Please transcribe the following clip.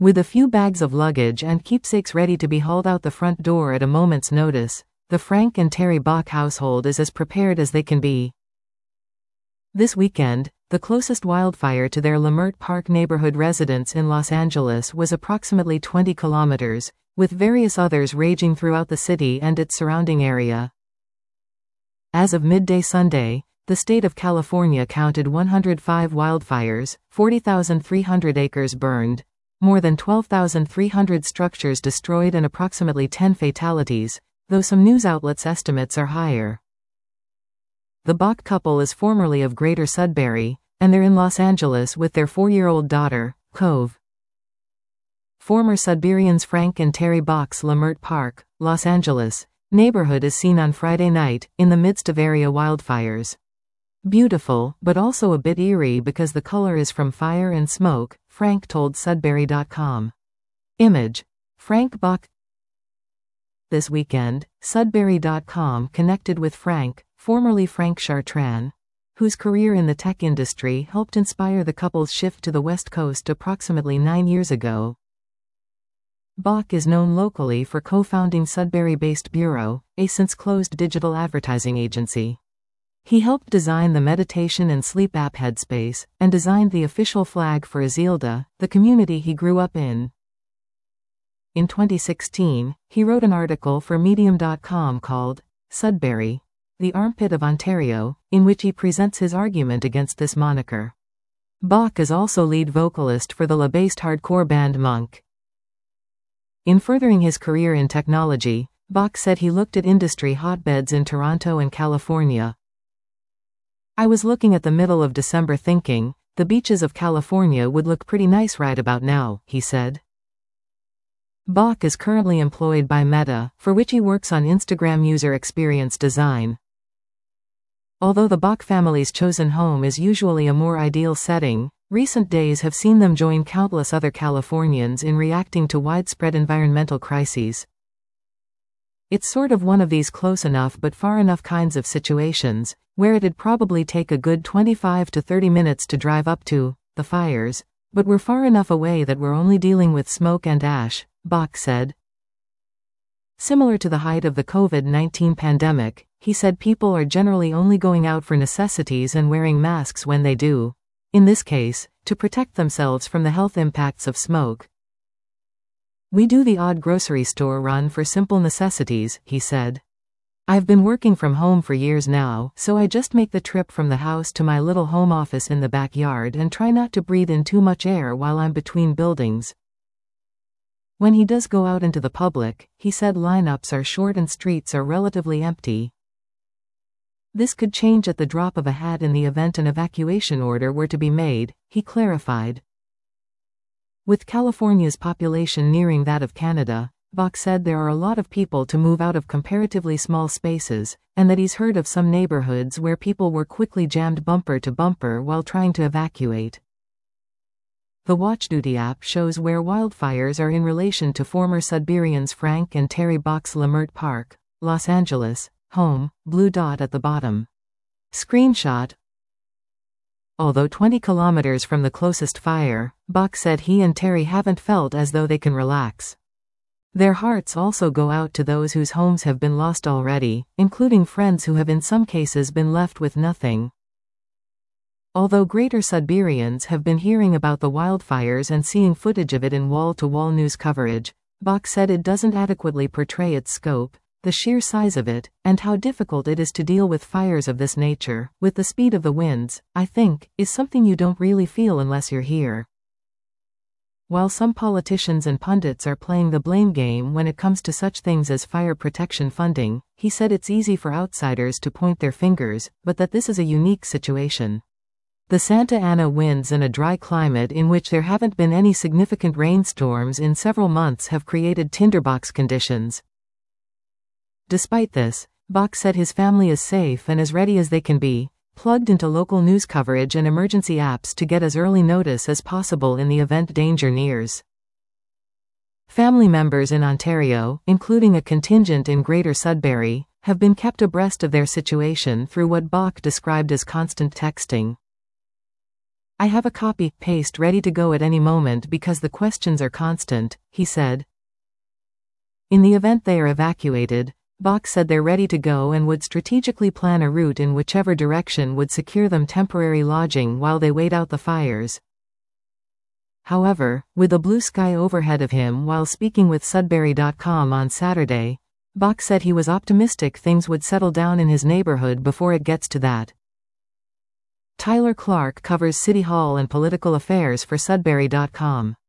With a few bags of luggage and keepsakes ready to be hauled out the front door at a moment's notice, the Frank and Terry Bach household is as prepared as they can be. This weekend, the closest wildfire to their Leimert Park neighborhood residence in Los Angeles was approximately 20 kilometers, with various others raging throughout the city and its surrounding area. As of midday Sunday, the state of California counted 105 wildfires, 40,300 acres burned, more than 12,300 structures destroyed and approximately 10 fatalities, though some news outlets' estimates are higher. The Bach couple is formerly of Greater Sudbury, and they're in Los Angeles with their 4-year-old daughter, Cove. Former Sudburyans Frank and Terry Bach's Leimert Park, Los Angeles, neighborhood is seen on Friday night, in the midst of area wildfires. Beautiful, but also a bit eerie because the color is from fire and smoke, Frank told Sudbury.com. Image. Frank Bach. This weekend, Sudbury.com connected with Frank, formerly Frank Chartrand, whose career in the tech industry helped inspire the couple's shift to the West Coast approximately 9 years ago. Bach is known locally for co-founding Sudbury-based Bureau, a since-closed digital advertising agency. He helped design the meditation and sleep app Headspace, and designed the official flag for Azilda, the community he grew up in. In 2016, he wrote an article for Medium.com called Sudbury, the Armpit of Ontario, in which he presents his argument against this moniker. Bach is also lead vocalist for the LA-based hardcore band Monk. In furthering his career in technology, Bach said he looked at industry hotbeds in Toronto and California. I was looking at the middle of December thinking, the beaches of California would look pretty nice right about now, he said. Bach is currently employed by Meta, for which he works on Instagram user experience design. Although the Bach family's chosen home is usually a more ideal setting, recent days have seen them join countless other Californians in reacting to widespread environmental crises. It's sort of one of these close enough but far enough kinds of situations, where it'd probably take a good 25 to 30 minutes to drive up to the fires, but we're far enough away that we're only dealing with smoke and ash, Bach said. Similar to the height of the COVID-19 pandemic, he said people are generally only going out for necessities and wearing masks when they do, in this case, to protect themselves from the health impacts of smoke. We do the odd grocery store run for simple necessities, he said. I've been working from home for years now, so I just make the trip from the house to my little home office in the backyard and try not to breathe in too much air while I'm between buildings. When he does go out into the public, he said lineups are short and streets are relatively empty. This could change at the drop of a hat in the event an evacuation order were to be made, he clarified. With California's population nearing that of Canada, Bach said there are a lot of people to move out of comparatively small spaces, and that he's heard of some neighborhoods where people were quickly jammed bumper to bumper while trying to evacuate. The WatchDuty app shows where wildfires are in relation to former Sudburyans Frank and Terry Bach's Leimert Park, Los Angeles, home, blue dot at the bottom. Screenshot. Although 20 kilometers from the closest fire, Bach said he and Terry haven't felt as though they can relax. Their hearts also go out to those whose homes have been lost already, including friends who have in some cases been left with nothing. Although Greater Sudburyans have been hearing about the wildfires and seeing footage of it in wall-to-wall news coverage, Bach said it doesn't adequately portray its scope, the sheer size of it, and how difficult it is to deal with fires of this nature, with the speed of the winds, I think, is something you don't really feel unless you're here. While some politicians and pundits are playing the blame game when it comes to such things as fire protection funding, he said it's easy for outsiders to point their fingers, but that this is a unique situation. The Santa Ana winds and a dry climate in which there haven't been any significant rainstorms in several months have created tinderbox conditions. Despite this, Bach said his family is safe and as ready as they can be, plugged into local news coverage and emergency apps to get as early notice as possible in the event danger nears. Family members in Ontario, including a contingent in Greater Sudbury, have been kept abreast of their situation through what Bach described as constant texting. "I have a copy-paste ready to go at any moment because the questions are constant," he said. In the event they are evacuated, Bach said they're ready to go and would strategically plan a route in whichever direction would secure them temporary lodging while they wait out the fires. However, with a blue sky overhead of him while speaking with Sudbury.com on Saturday, Bach said he was optimistic things would settle down in his neighborhood before it gets to that. Tyler Clark covers City Hall and political affairs for Sudbury.com.